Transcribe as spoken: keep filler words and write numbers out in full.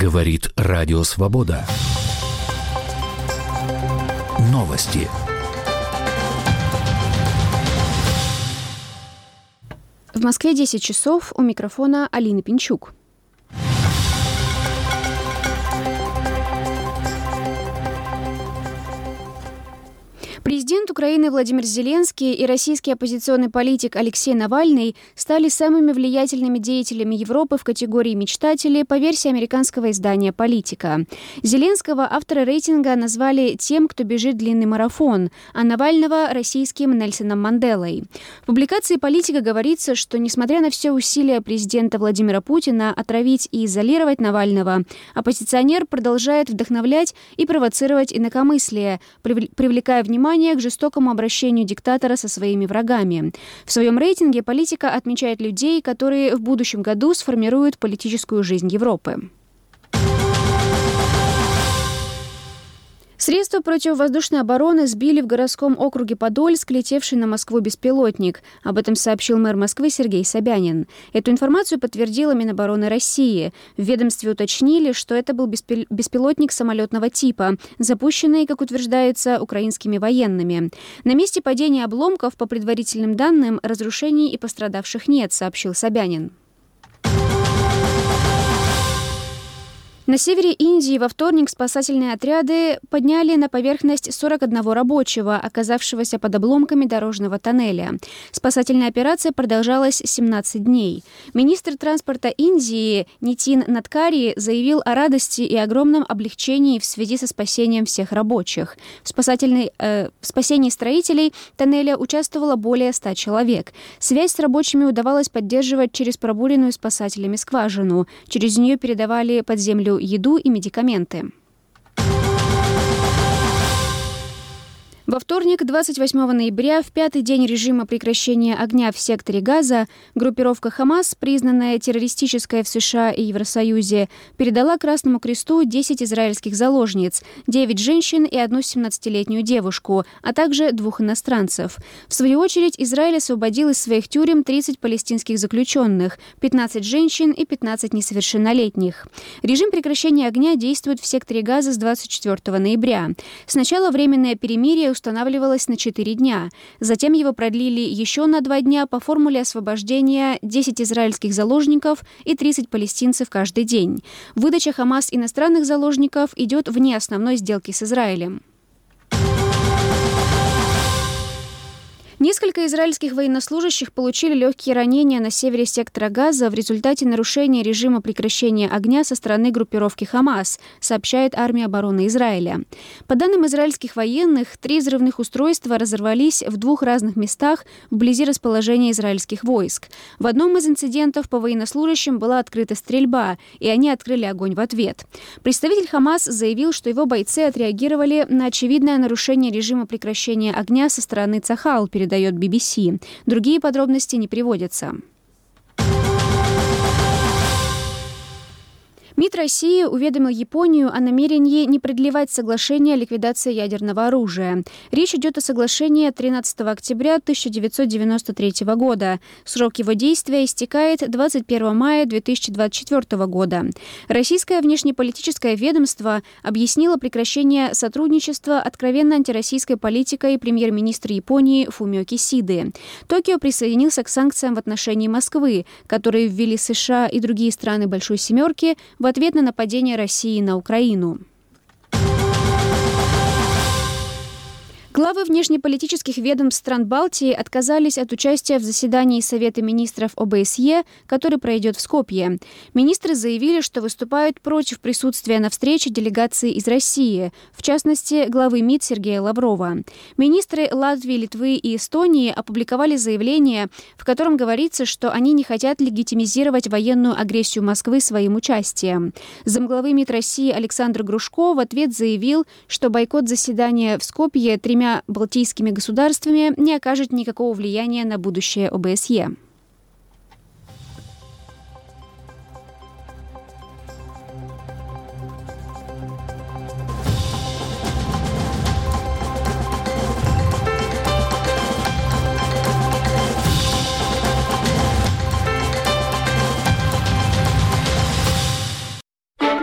Говорит Радио Свобода. Новости. В Москве десять часов, у микрофона Алина Пинчук. Президент Украины Владимир Зеленский и российский оппозиционный политик Алексей Навальный стали самыми влиятельными деятелями Европы в категории «мечтатели» по версии американского издания «Политика». Зеленского авторы рейтинга назвали тем, кто бежит длинный марафон, а Навального – российским Нельсоном Манделой. В публикации «Политика» говорится, что, несмотря на все усилия президента Владимира Путина отравить и изолировать Навального, оппозиционер продолжает вдохновлять и провоцировать инакомыслие, привлекая внимание к жестокому обращению диктатора со своими врагами. В своем рейтинге «Политика» отмечает людей, которые в будущем году сформируют политическую жизнь Европы. Средства противовоздушной обороны сбили в городском округе Подольск летевший на Москву беспилотник. Об этом сообщил мэр Москвы Сергей Собянин. Эту информацию подтвердила Минобороны России. В ведомстве уточнили, что это был беспилотник самолетного типа, запущенный, как утверждается, украинскими военными. На месте падения обломков, по предварительным данным, разрушений и пострадавших нет, сообщил Собянин. На севере Индии во вторник спасательные отряды подняли на поверхность сорок одного рабочего, оказавшегося под обломками дорожного тоннеля. Спасательная операция продолжалась семнадцать дней. Министр транспорта Индии Нитин Надкари заявил о радости и огромном облегчении в связи со спасением всех рабочих. В, спасательной, э, в спасении строителей тоннеля участвовало более ста человек. Связь с рабочими удавалось поддерживать через пробуренную спасателями скважину. Через нее передавали под землю еду и медикаменты. Во вторник, двадцать восьмого ноября, в пятый день режима прекращения огня в секторе Газа, группировка «Хамас», признанная террористической в США и Евросоюзе, передала Красному Кресту десять израильских заложниц, девять женщин и одну семнадцатилетнюю девушку, а также двух иностранцев. В свою очередь, Израиль освободил из своих тюрем тридцать палестинских заключенных, пятнадцать женщин и пятнадцать несовершеннолетних. Режим прекращения огня действует в секторе Газа с двадцать четвёртого ноября. Сначала временное перемирие устанавливалось на четыре дня. Затем его продлили еще на два дня по формуле освобождения десять израильских заложников и тридцать палестинцев каждый день. Выдача Хамас иностранных заложников идет вне основной сделки с Израилем. Несколько израильских военнослужащих получили легкие ранения на севере сектора Газа в результате нарушения режима прекращения огня со стороны группировки «Хамас», сообщает армия обороны Израиля. По данным израильских военных, три взрывных устройства разорвались в двух разных местах вблизи расположения израильских войск. В одном из инцидентов по военнослужащим была открыта стрельба, и они открыли огонь в ответ. Представитель «Хамас» заявил, что его бойцы отреагировали на очевидное нарушение режима прекращения огня со стороны Цахал, передает би би си. Другие подробности не приводятся. МИД России уведомил Японию о намерении не продлевать соглашение о ликвидации ядерного оружия. Речь идет о соглашении тринадцатого октября тысяча девятьсот девяносто третьего года. Срок его действия истекает двадцать первого мая две тысячи двадцать четвёртого года. Российское внешнеполитическое ведомство объяснило прекращение сотрудничества откровенно антироссийской политикой премьер-министра Японии Фумио Кисиды. Токио присоединился к санкциям в отношении Москвы, которые ввели США и другие страны Большой Семерки в ответ на нападение России на Украину. Главы внешнеполитических ведомств стран Балтии отказались от участия в заседании Совета министров о бэ эс е, который пройдет в Скопье. Министры заявили, что выступают против присутствия на встрече делегации из России, в частности, главы МИД Сергея Лаврова. Министры Латвии, Литвы и Эстонии опубликовали заявление, в котором говорится, что они не хотят легитимизировать военную агрессию Москвы своим участием. Замглавы МИД России Александр Грушко в ответ заявил, что бойкот заседания в Скопье тремя балтийскими государствами не окажет никакого влияния на будущее о бэ эс е.